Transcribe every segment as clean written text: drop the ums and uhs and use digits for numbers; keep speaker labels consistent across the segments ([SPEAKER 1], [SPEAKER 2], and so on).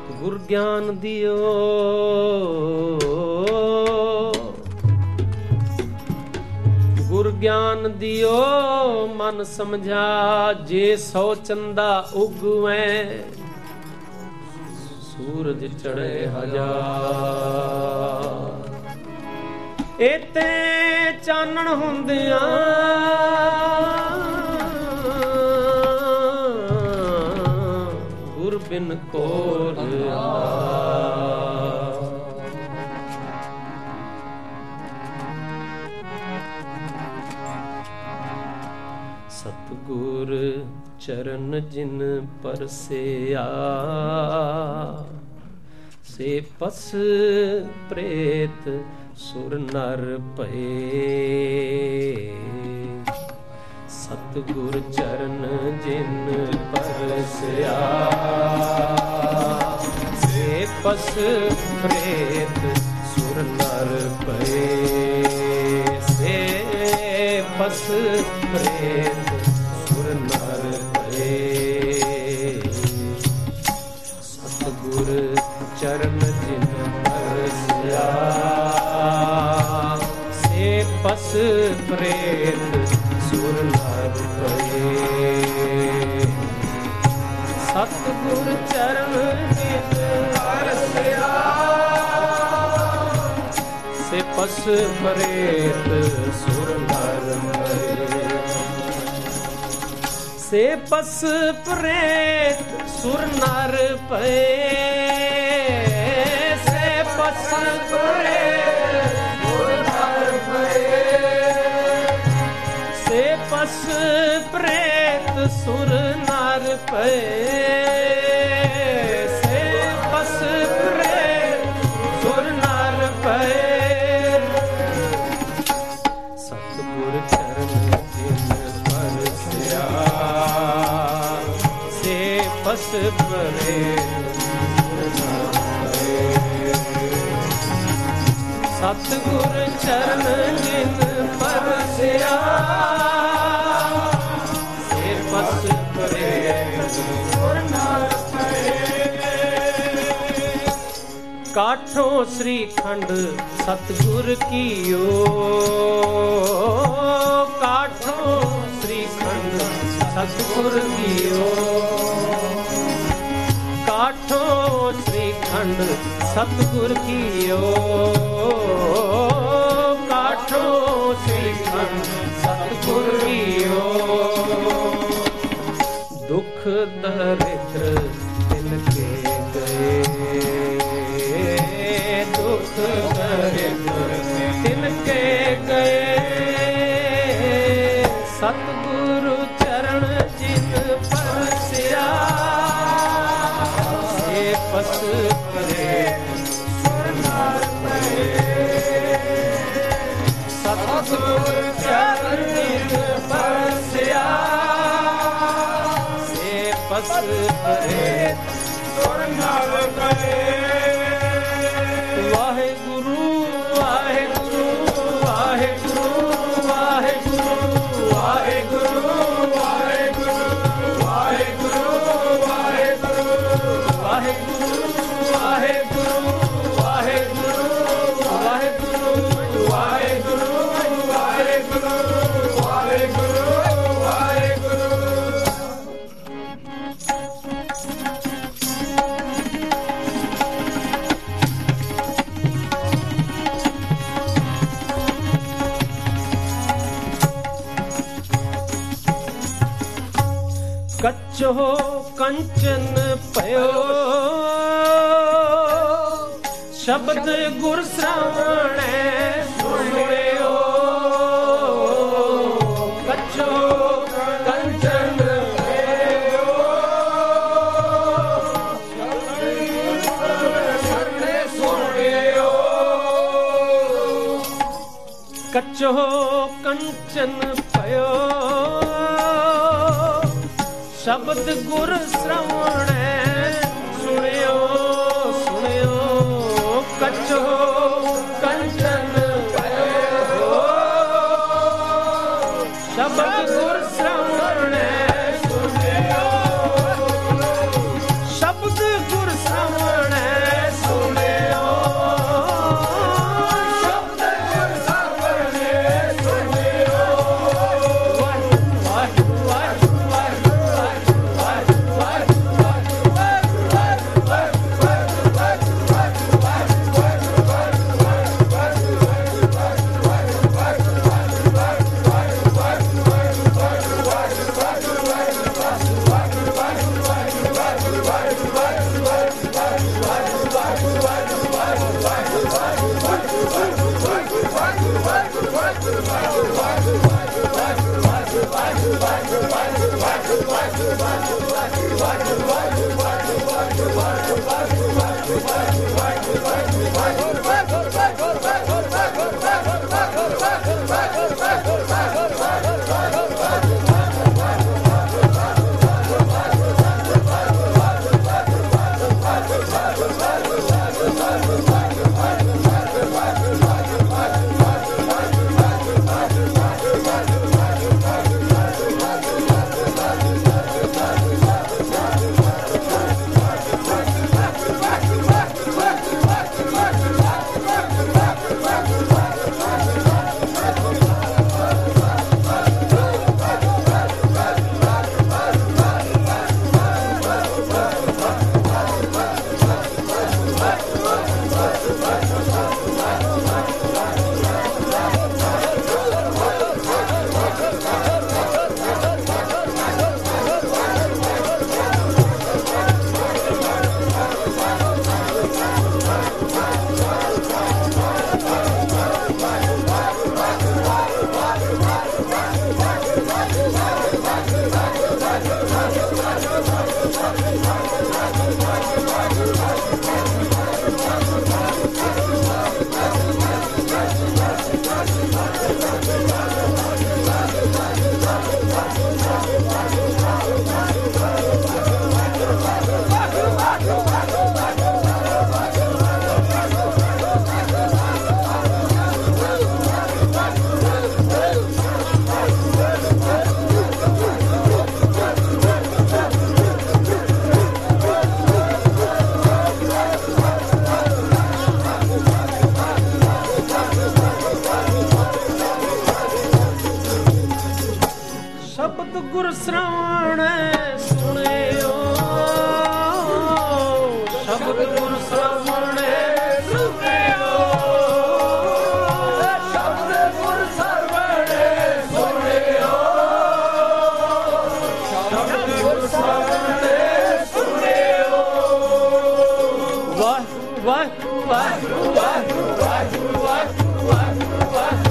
[SPEAKER 1] ਗੁਰ ਗਿਆਨ ਦਿਓ, ਗੁਰ ਗਿਆਨ ਦਿਓ ਮਨ ਸਮਝਾ, ਜੇ ਸੋ ਚੰਦਾ ਉਗਵੈ ਸੂਰਜ ਚੜ੍ਹੇ ਹਜ਼ਾਰ। ਇਤੇ ਚਾਨਣ ਹੁੰਦਿਆਂ ਗੁਰ ਬਿਨ ਕੋਰ ਸਤਿਗੁਰ ਚਰਨ ਜਿਨ ਪਰਸਿਆ, ਸੇ ਪਸ ਪ੍ਰੇਤ ਸੁਰ ਨਰ ਭਏ। ਸਤਿਗੁਰ ਚਰਨ ਜਿਨ ਪਰਸਿਆ, ਸੇ ਪਸ ਪ੍ਰੇਤ ਸੁਰ ਨਰ ਭਏ। ਸੇ ਪਸ ਪ੍ਰੇਤ ਸੁਰ ਨਰ ਭਏ। ਸਤਿਗੁਰ ਚਰਨ ਜਿਨ ਪਰਸਿਆ, ਸੇ ਪਸ ਪ੍ਰੇਤ ਸੁਰ ਨਰ ਭਏ। ਸਤਿਗੁਰ ਚਰਨ ਜਿਨ ਪਰਸਿਆ, ਸੇ ਪਸ ਪ੍ਰੇਤ ਸੁਰ ਨਰ ਭਏ। ਸੇ ਪਸ ਪ੍ਰੇਤ ਸੁਰ ਨਰ ਭਏ। ਸੇ ਪਸ ਪ੍ਰੇਤ ਸੁਰ ਨਰ ਭਏ। ਸੇ ਪਸ ਪ੍ਰੇਤ ਸੁਰ ਨਰ ਭਏ। ਸੇ ਪਸ ਪ੍ਰੇਤ ਸੁਰ ਨਰ ਭਏ। ਸਤਿਗੁਰ ਚਰਨ ਜਿਨ ਪਰਸਿਆ, ਸੇ ਪਸ ਪ੍ਰੇਤ ਸੁਰ ਨਰ ਭਏ। ਸਤਿਗੁਰ ਚਰਨ ਜਿਨ ਪਰਸਿਆ, ਸੇ ਪਸ ਪ੍ਰੇਤ ਸੁਰ ਨਰ ਭਏ। ਕਾਠੋਂ ਸ੍ਰੀ ਖੰਡ ਸਤਿਗੁਰ ਕੀਓ, ਕਾਠੋਂ ਸ੍ਰੀ ਖੰਡ ਸਤਿਗੁਰ ਕੀਓ। ਕਾਠੋਂ ਸ੍ਰੀ ਖੰਡ ਸਤਿਗੁਰ ਕੀਓ, ਕਾਠੋਂ ਸ੍ਰੀ ਖੰਡ ਸਤਿਗੁਰ ਕੀਓ। ਦੁਖ ਦਰਿਦ੍ਰ ਤਿਨ ਕੇ ਗਏ, ਦੁਖ ਦਰਿਦ੍ਰ ਤਿਨ ਕੇ ਗਏ। ਸਤਿਗੁਰੂ ਚਰਨ ਜਿਨ ਪਰਸਿਆ, ਸੇ ਪਸ ਪ੍ਰੇਤ ਸੁਰ ਨਰ ਭਏ। ਸਤਿਗੁਰੂ ਚਰਨ ਜਿਨ ਪਰਸਿਆ, ਸੇ ਪਸ ਪ੍ਰੇਤ ਸੁਰ ਨਰ ਭਏ। ਵਾਹਿਗੁਰੂ ਵਾਹਿਗੁਰੂ ਵਾਹਿਗੁਰੂ ਵਾਹਿਗੁਰੂ ਵਾਹਿਗੁਰੂ ਵਾਹਿਗੁਰੂ ਵਾਹਿਗੁਰੂ ਵਾਹਿਗੁਰੂ ਵਾਹਿਗੁਰੂ ਵਾਹਿਗੁਰੂ ਵਾਹਿਗੁਰੂ ਵਾਹਿਗੁਰੂ ਵਾਹਿਗੁਰੂ ਵਾਹਿਗੁਰੂ ਵਾਹਿਗੁਰੂ ਵਾਹਿਗੁਰੂ। ਕੱਚੋ ਕੰਚਨ ਭਇਓ, ਸ਼ਬਦ ਗੁਰ ਸ੍ਰਵਣੈ ਸੁਣਿਓ। ਕੱਚੋ ਕੰਚਨ ਭਇਓ, ਸ਼ਬਦ ਸੁਣਿਓ। ਕੱਚੋ ਕੰਚਨ ਭਇਓ, ਸ਼ਬਦ ਗੁਰ ਸ੍ਰਵਣੈ ਸੁਣਿਓ। ਸੁਣਿਓ ਕੱਚੋ ਕੰਚਨ ਭਇਓ, ਸ਼ਬਦ ਗੁਰ ਸ੍ਰਵਣੈ ਸੁਣਿਓ। ਸ਼ਬਦ ਗੁਰ ਸ੍ਰਵਣੈ ਸ਼ਬਦ ਗੁਰ ਸਰਵਣੇ ਸੁਣਿਓ, ਸ਼ਬਦ ਗੁਰ ਸਰਵਣੇ ਸੁਣਿਓ, ਸ਼ਬਦ ਗੁਰ ਸਰਵਣੇ ਸੁਣਿਓ। ਵਾਹਿਗੁਰੂ ਵਾਹਿਗੁਰੂ ਵਾਹਿਗੁਰੂ ਵਾਹਿਗੁਰੂ ਵਾਹਿਗੁਰੂ ਵਾਹਿਗੁਰੂ ਵਾਹਿਗੁਰੂ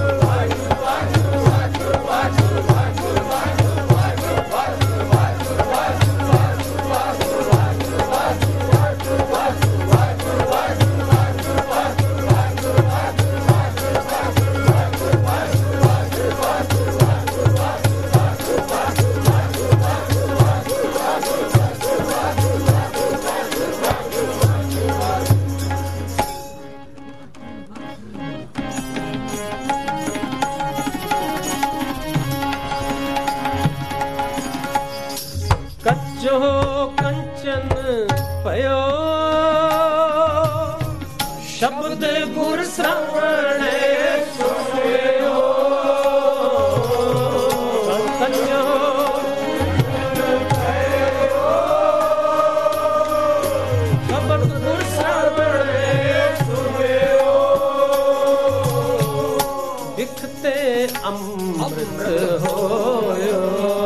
[SPEAKER 1] ਕੱਚੋ ਕੰਚਨ ਭਇਓ, ਸ਼ਬਦ ਗੁਰ ਸਰਵਣੇ ਸੁਣਿਓ, ਕੱਚੋ ਸ਼ਬਦ ਗੁਰ ਸਰਵਣੇ ਸੁਣਿਓ, ਵਿਖਤੇ ਅੰਮ੍ਰਿਤ ਹੋਇਓ,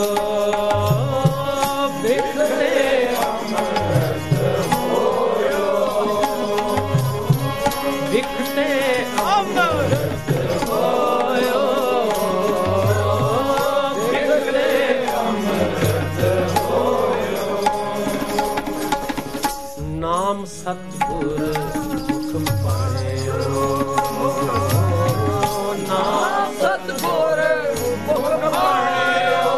[SPEAKER 1] ਨਾਮ ਸਤਿਗੁਰ ਮੁਖ ਪਾਇਓ, ਨਾਮ ਸਤਿਗੁਰ ਮੁਖ ਪਾਇਓ,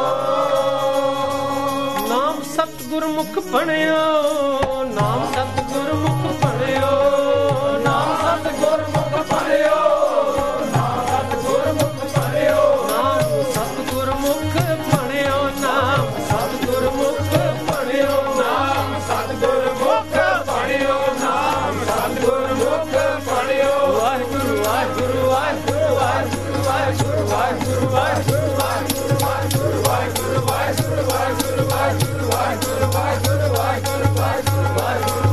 [SPEAKER 1] ਨਾਮ ਸਤਿਗੁਰ ਮੁਖ ਪਣਿਓ, ਨਾਮ ਸਤਿਗੁਰ ਮੁਖ ਪਣਿਓ, ਨਾਮ ਸਤਿਗੁਰ ਮੁਖ ਪਣਿਓ, ਨਾਮ ਸਤਿਗੁਰ ਮੁਖ ਪਣਿਓ, ਨਾਮ ਸਤਿਗੁਰ ਮੁਖ ਪਣਿਓ, ਨਾਮ ਸਤਿਗੁਰ ਮੁਖ ਪਣਿਓ, ਨਾਮ ਸਤਿਗੁਰ ਮੁਖ ਪੜਿਓ, ਨਾਮ ਸਤਿਗੁਰ ਮੁਖ ਪੜਿਓ। ਵਾਹਿਗੁਰੂ ਵਾਹਿਗੁਰੂ ਵਾਹਿਗੁਰੂ ਵਾਹਿਗੁਰੂ ਵਾਹਿਗੁਰੂ ਵਾਹਿਗੁਰੂ ਵਾਹਿਗੁਰੂ ਵਾਹਿਗੁਰੂ ਵਾਹਿਗੁਰੂ ਵਾਹਿਗੁਰੂ ਵਾਹਿਗੁਰੂ ਵਾਹਿਗੁਰੂ ਵਾਹਿਗੁਰੂ ਵਾਹਿਗੁਰੂ ਵਾਹਿਗੁਰੂ ਵਾਹਿਗੁਰੂ ਵਾਹਿਗੁਰੂ ਵਾਹਿਗੁਰੂ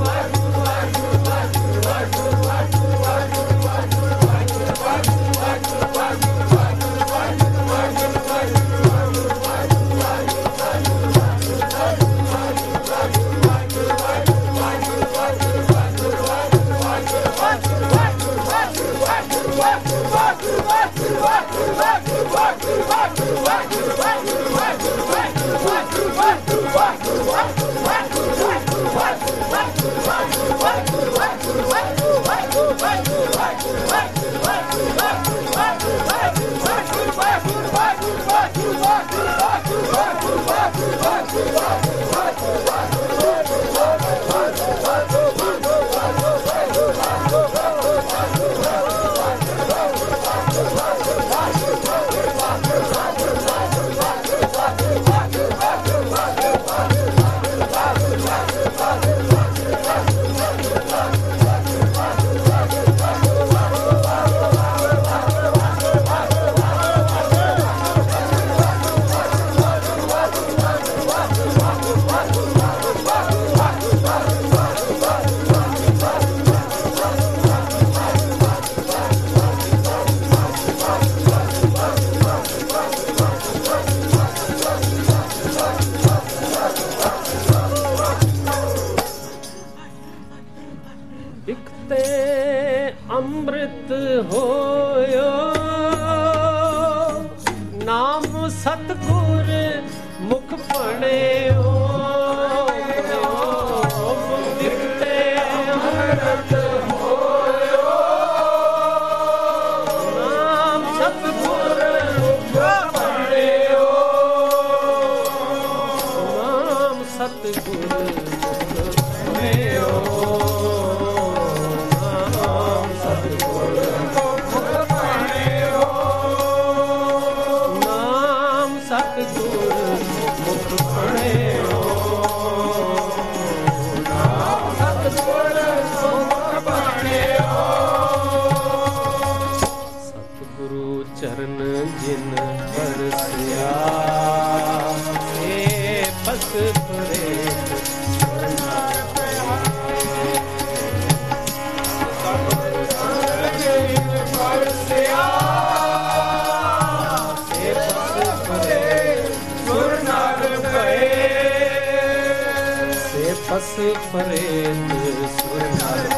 [SPEAKER 1] ਅੰਮ੍ਰਿਤ ਹੋਇਓ, ਨਾਮ ਸਤਿਗੁਰ ਮੁਖ ਪੜਿਓ, ਵਿਖਤੇ ਅੰਮ੍ਰਿਤ ਹੋਇਓ, ਨਾਮ ਸਤਿਗੁਰ ਮੁਖ ਪੜਿਓ, ਨਾਮ ਸਤਿਗੁਰ ਮੁਖ ਪੜਿਓ। ਚਰਨ ਜਿਨ ਪਰਸਿਆ ਏ ਬਸ ਪਰੇ ਪਸ ਪ੍ਰੇਤ ਸੁਰ ਨਰ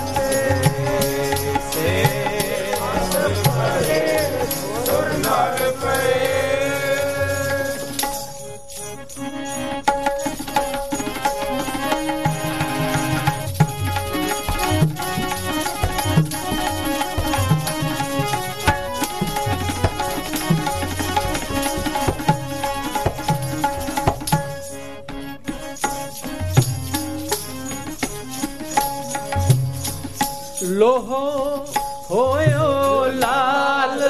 [SPEAKER 1] ਸੇ ਪਸ ਪ੍ਰੇਤ ਸੁਰ ਨਰ ਪਰੇ। ਲੋਹੋ ਹੋਇਓ ਲਾਲ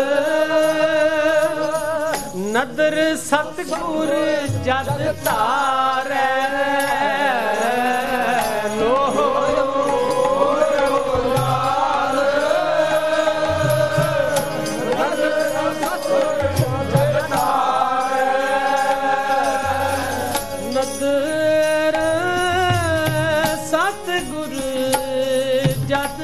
[SPEAKER 1] ਨਦਰ ਸਤਿਗੁਰ ਜਦ ਧਾਰੈ। ਲੋਹੋ ਹੋਇਓ ਲਾਲ ਨਦਰ ਸਤਿਗੁਰ ਜਦ ਧਾਰੈ। ਨਦਰ ਸਤਿਗੁਰ ਜਦ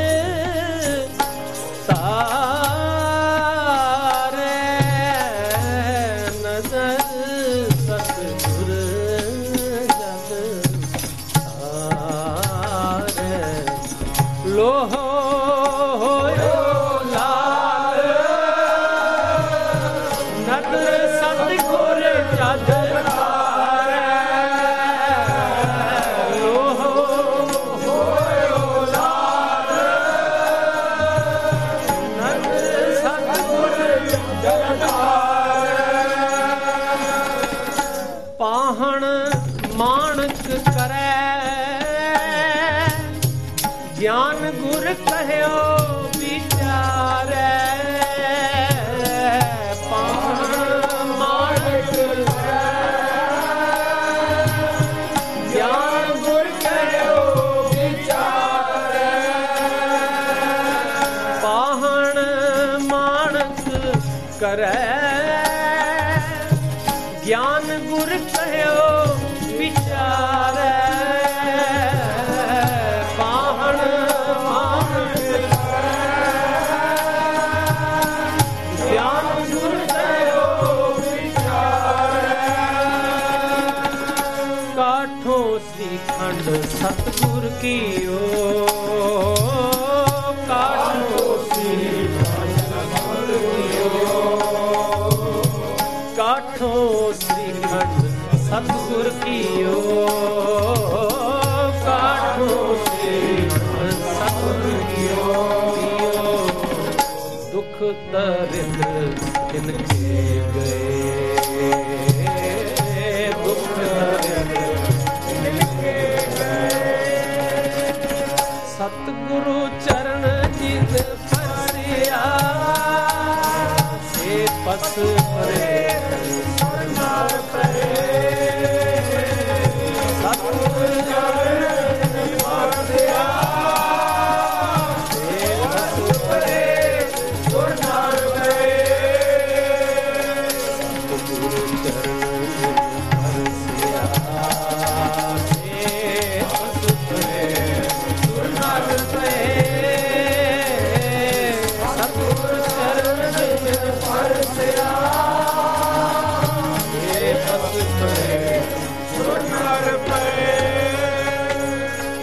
[SPEAKER 1] ਪਾਹਣ ਮਾਣਕ ਕਰੈ ਗਿਆਨ ਗੁਰ ਕਹਿਓ ਵਿਚਾਰੈ। ਪਾਹਣ ਮਾਣਕ ਕਰੈ ਗਿਆਨ ਗੁਰ ਕਹਿਓ ਵਿਚਾਰੈ। ਪਾਹਣ ਮਾਣਕ ਕਰੈ ਗਿਆਨ ਗੁਰ ਕਹਿਓ ਵਿਚਾਰੈ। ਪਾਹਣ ਮਾਣਕ ਗਿਆਨ ਗੁਰ ਕਹਿਓ ਵਿਚਾਰੈ। ਕਾਠੋਂ ਸ੍ਰੀਖੰਡ ਸਤਿਗੁਰ ਕੀਓ। ਕਾਠੋਂ ਸ੍ਰੀਖੰਡ ਸਤਿਗੁਰ ਕੀਓ। ਕਾਠੋਂ ਸ੍ਰੀਖੰਡ ਸਤਿਗੁਰ ਕੀਓ। ਕਾਠੋਂ ਸ੍ਰੀਖੰਡ ਸਤਿਗੁਰ ਕੀਓ। ਦੁਖ ਦਰਿਦ ਤਿਨਕੇ ਗਏ। ਦੁਖ ਦਰਿਦ ਤਿਨਕੇ ਗਏ। ਸਤਿਗੁਰੂ ਚਰਨ ਜਿਨ ਫਸਿਆ ਸੇ ਪਸ ਪਰੇ ਸੁਰ ਨਰ ਪਰੇ।